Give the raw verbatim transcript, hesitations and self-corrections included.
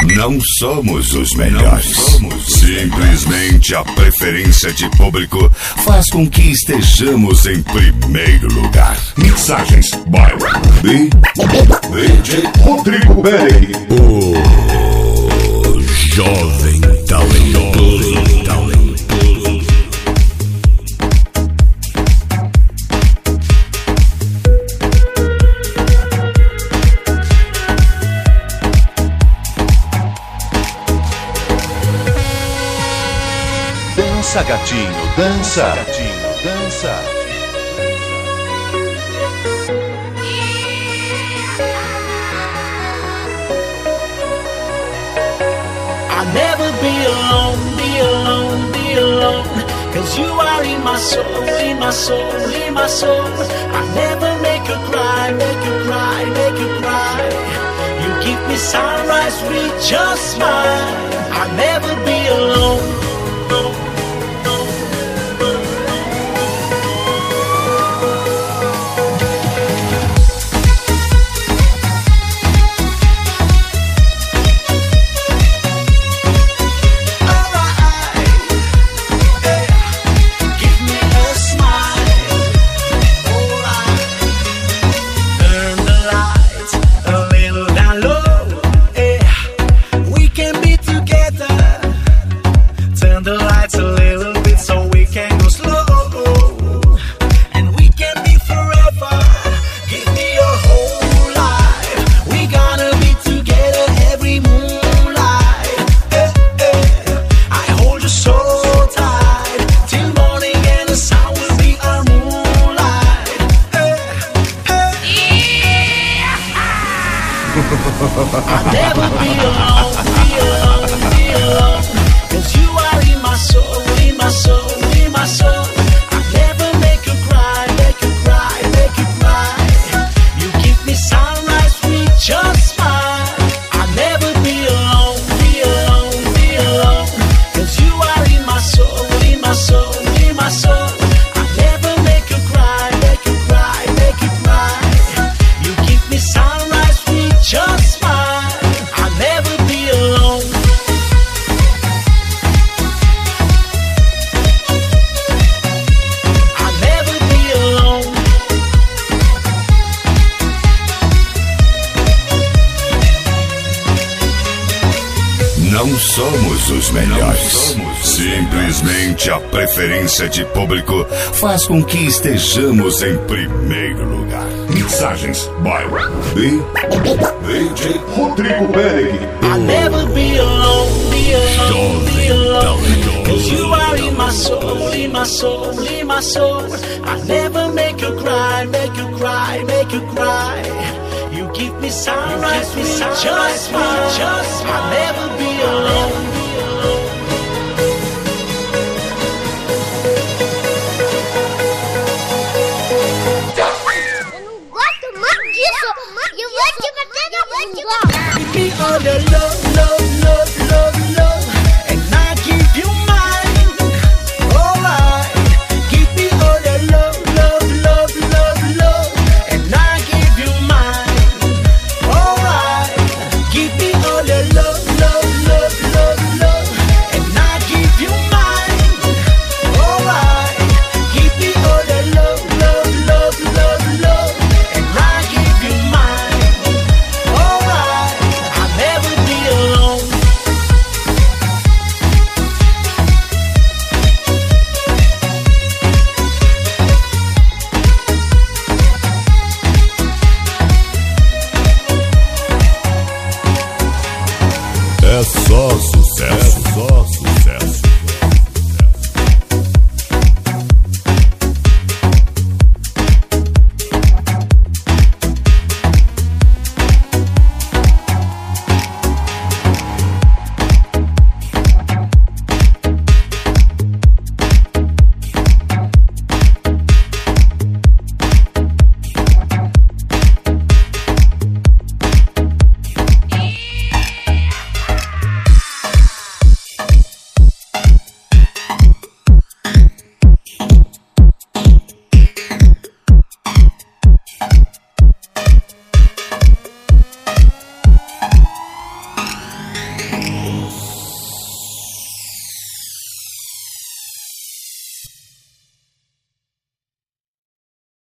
Não somos os melhores. Somos Simplesmente a preferência de público faz com que estejamos em primeiro lugar. Mixagens by D J Rodrigo Berg. O jovem talentoso, talentoso. Dança, gatinho, dança, gatinho, dança. I'll never be alone, be alone, be alone. Cause you are in my soul, in my soul, in my soul. I'll never make you cry, make you cry, make you cry. You give me sunrise with your smile. I'll never be alone. I'll never be alone, be alone, be alone. Cause you are in my soul, in my soul, in my soul. I'll never make you cry, make you cry, make you cry. You give me sunrise with your smile. I'll never be alone, be alone, be alone. Cause you are in my soul, in my soul, in my soul. I'll never make you cry, make you cry, make you cry. You give me sunrise with your smile. Não somos os melhores. Simplesmente a preferência de público faz com que estejamos em primeiro lugar. Mixagens by D J Rodrigo Berg. I'll never be alone, be alone, be alone. Cause you are in my soul, in my soul, in my soul. I'll never make you cry, make you cry, make you cry. You give me sunrise with just smile, just smile. I'll never be alone. Eu não gosto mais disso. Eu vou te bater, eu vou te bater. Give me all the love, love.